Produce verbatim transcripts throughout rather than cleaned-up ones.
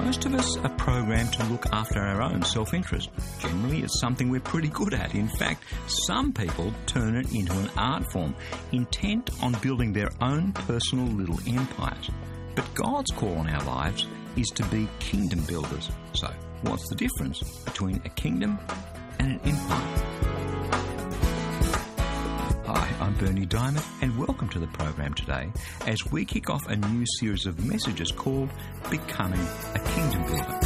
Most of us are programmed to look after our own self-interest. Generally, it's something we're pretty good at. In fact, some people turn it into an art form, intent on building their own personal little empires. But God's call on our lives is to be kingdom builders. So, what's the difference between a kingdom and an empire? Hi, I'm Bernie Diamond, and welcome to the program today as we kick off a new series of messages called Becoming a Kingdom Builder.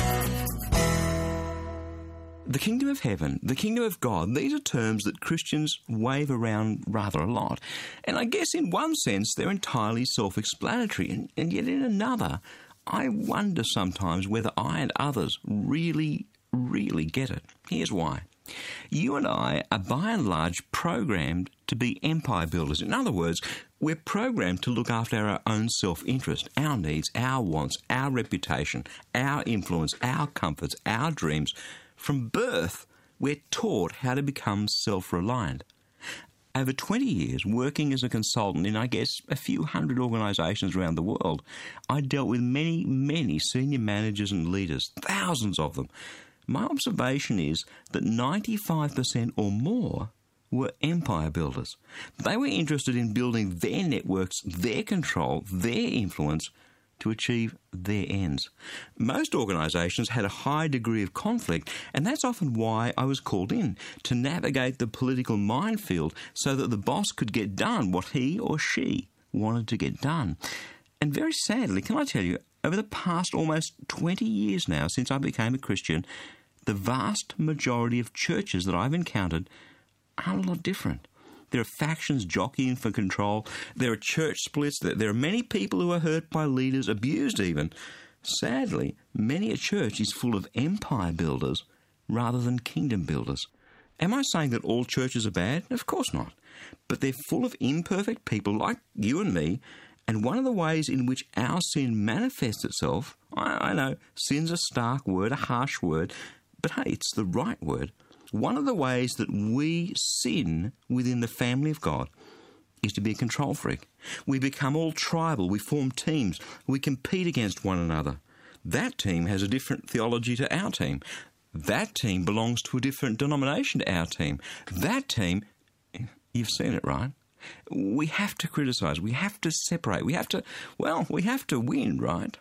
The kingdom of heaven, the kingdom of God, these are terms that Christians wave around rather a lot. And I guess in one sense they're entirely self-explanatory, and, and yet in another, I wonder sometimes whether I and others really, really get it. Here's why. You and I are by and large programmed to be empire builders. In other words, we're programmed to look after our own self-interest, our needs, our wants, our reputation, our influence, our comforts, our dreams. From birth, we're taught how to become self-reliant. Over twenty years, working as a consultant in, I guess, a few hundred organisations around the world, I dealt with many, many senior managers and leaders, thousands of them. My observation is that ninety-five percent or more were empire builders. They were interested in building their networks, their control, their influence to achieve their ends. Most organisations had a high degree of conflict, and that's often why I was called in, to navigate the political minefield so that the boss could get done what he or she wanted to get done. And very sadly, can I tell you, over the past almost twenty years now since I became a Christian, the vast majority of churches that I've encountered are a lot different. There are factions jockeying for control. There are church splits. There are many people who are hurt by leaders, abused even. Sadly, many a church is full of empire builders rather than kingdom builders. Am I saying that all churches are bad? Of course not. But they're full of imperfect people like you and me, and one of the ways in which our sin manifests itself, I, I know, sin's a stark word, a harsh word, but hey, it's the right word. One of the ways that we sin within the family of God is to be a control freak. We become all tribal. We form teams. We compete against one another. That team has a different theology to our team. That team belongs to a different denomination to our team. That team, you've seen it, right? We have to criticise. We have to separate. We have to, well, we have to win, right?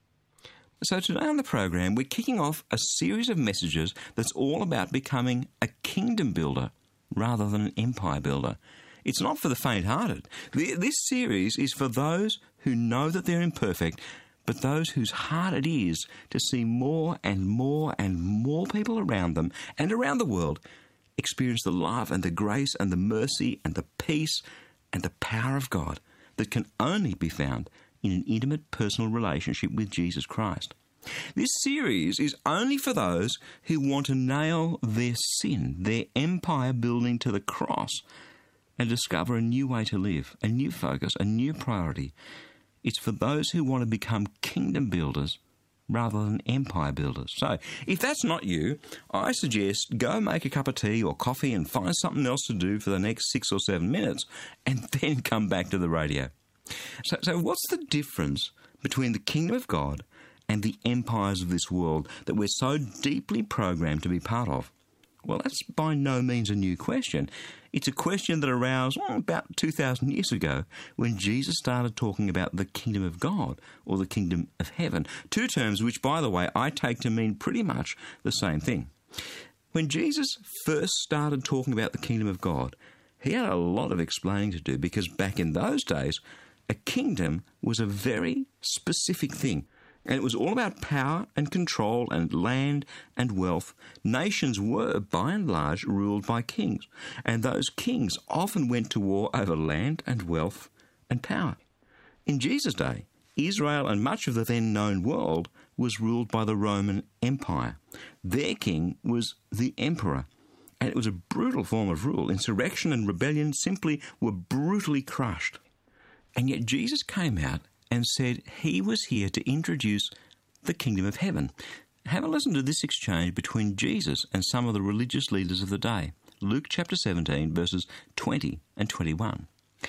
So today on the program, we're kicking off a series of messages that's all about becoming a kingdom builder rather than an empire builder. It's not for the faint-hearted. This series is for those who know that they're imperfect, but those whose heart it is to see more and more and more people around them and around the world experience the love and the grace and the mercy and the peace and the power of God that can only be found in an intimate personal relationship with Jesus Christ. This series is only for those who want to nail their sin, their empire building to the cross, and discover a new way to live, a new focus, a new priority. It's for those who want to become kingdom builders rather than empire builders. So, if that's not you, I suggest go make a cup of tea or coffee and find something else to do for the next six or seven minutes, and then come back to the radio. So, so what's the difference between the kingdom of God and the empires of this world that we're so deeply programmed to be part of? Well, that's by no means a new question. It's a question that aroused oh, about two thousand years ago when Jesus started talking about the kingdom of God or the kingdom of heaven, two terms which, by the way, I take to mean pretty much the same thing. When Jesus first started talking about the kingdom of God, he had a lot of explaining to do because back in those days, a kingdom was a very specific thing, and it was all about power and control and land and wealth. Nations were, by and large, ruled by kings, and those kings often went to war over land and wealth and power. In Jesus' day, Israel and much of the then-known world was ruled by the Roman Empire. Their king was the emperor, and it was a brutal form of rule. Insurrection and rebellion simply were brutally crushed. And yet Jesus came out and said he was here to introduce the kingdom of heaven. Have a listen to this exchange between Jesus and some of the religious leaders of the day. Luke chapter seventeen, verses twenty and twenty-one.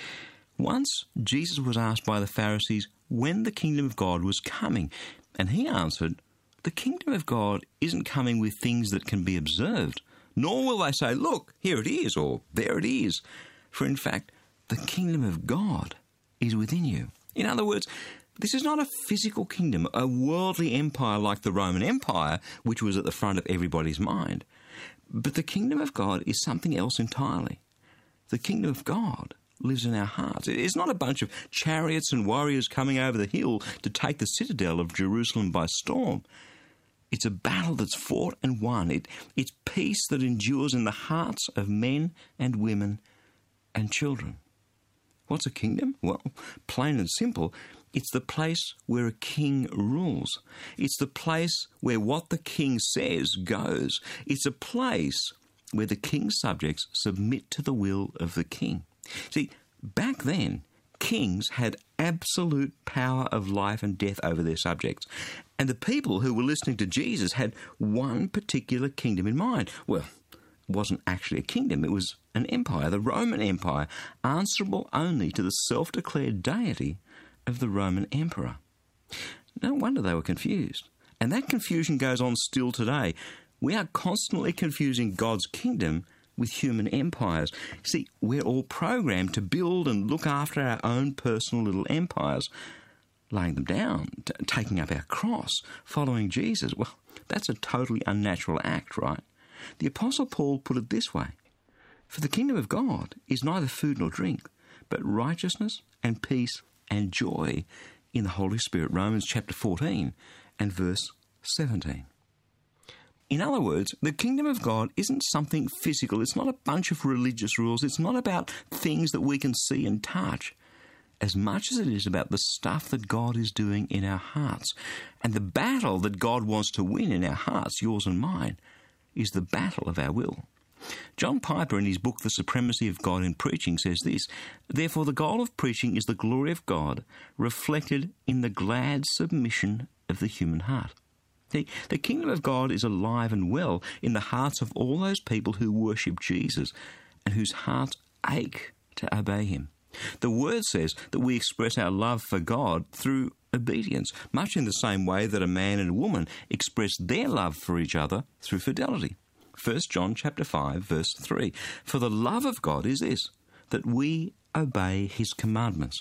Once Jesus was asked by the Pharisees when the kingdom of God was coming, and he answered, the kingdom of God isn't coming with things that can be observed, nor will they say, look, here it is, or there it is. For in fact, the kingdom of God is within you. In other words, this is not a physical kingdom, a worldly empire like the Roman Empire, which was at the front of everybody's mind. But the kingdom of God is something else entirely. The kingdom of God lives in our hearts. It's not a bunch of chariots and warriors coming over the hill to take the citadel of Jerusalem by storm. It's a battle that's fought and won. It, it's peace that endures in the hearts of men and women and children. What's a kingdom? Well, plain and simple, it's the place where a king rules. It's the place where what the king says goes. It's a place where the king's subjects submit to the will of the king. See, back then, kings had absolute power of life and death over their subjects. And the people who were listening to Jesus had one particular kingdom in mind. Well, it wasn't actually a kingdom, it was an empire, the Roman Empire, answerable only to the self-declared deity of the Roman emperor. No wonder they were confused. And that confusion goes on still today. We are constantly confusing God's kingdom with human empires. See, we're all programmed to build and look after our own personal little empires, laying them down, t- taking up our cross, following Jesus. Well, that's a totally unnatural act, right? The Apostle Paul put it this way: for the kingdom of God is neither food nor drink, but righteousness and peace and joy in the Holy Spirit. Romans chapter fourteen and verse seventeen. In other words, the kingdom of God isn't something physical. It's not a bunch of religious rules. It's not about things that we can see and touch, as much as it is about the stuff that God is doing in our hearts. And the battle that God wants to win in our hearts, yours and mine, is the battle of our will. John Piper, in his book The Supremacy of God in Preaching, says this: therefore the goal of preaching is the glory of God reflected in the glad submission of the human heart. The, the kingdom of God is alive and well in the hearts of all those people who worship Jesus and whose hearts ache to obey him. The word says that we express our love for God through obedience, much in the same way that a man and a woman express their love for each other through fidelity. First John chapter five, verse three. For the love of God is this, that we obey his commandments.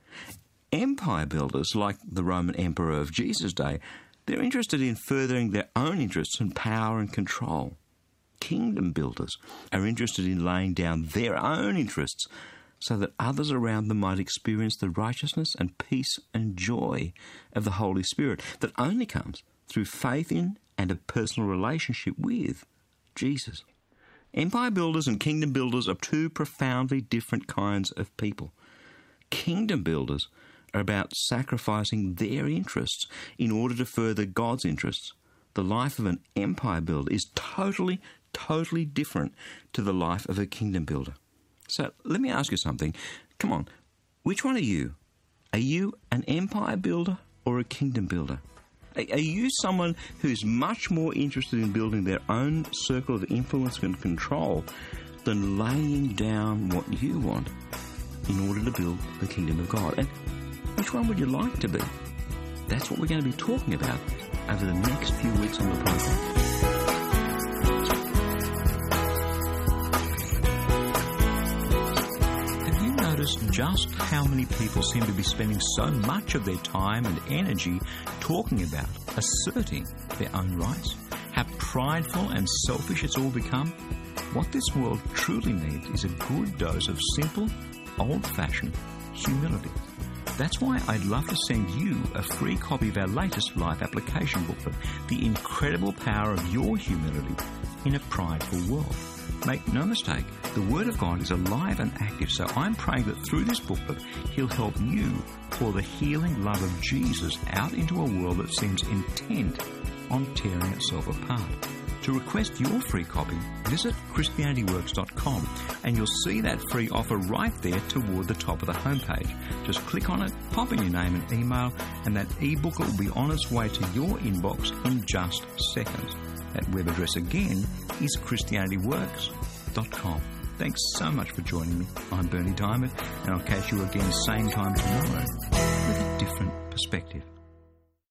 Empire builders, like the Roman emperor of Jesus' day, they're interested in furthering their own interests and power and control. Kingdom builders are interested in laying down their own interests so that others around them might experience the righteousness and peace and joy of the Holy Spirit that only comes through faith in and a personal relationship with Jesus. Empire builders and kingdom builders are two profoundly different kinds of people. Kingdom builders are about sacrificing their interests in order to further God's interests. The life of an empire builder is totally, totally different to the life of a kingdom builder. So let me ask you something. Come on, which one are you? Are you an empire builder or a kingdom builder? Are you someone who's much more interested in building their own circle of influence and control than laying down what you want in order to build the kingdom of God? And which one would you like to be? That's what we're going to be talking about over the next few weeks on the program. Have you noticed just how many people seem to be spending so much of their time and energy talking about asserting their own rights? How prideful and selfish it's all become? What this world truly needs is a good dose of simple, old-fashioned humility. That's why I'd love to send you a free copy of our latest life application booklet, The Incredible Power of Your Humility in a Prideful World. Make no mistake, the Word of God is alive and active, so I'm praying that through this booklet, He'll help you pour the healing love of Jesus out into a world that seems intent on tearing itself apart. To request your free copy, visit Christianity Works dot com and you'll see that free offer right there toward the top of the homepage. Just click on it, pop in your name and email, and that ebook will be on its way to your inbox in just seconds. That web address again is Christianity Works dot com. Thanks so much for joining me. I'm Bernie Diamond, and I'll catch you again same time tomorrow with a different perspective.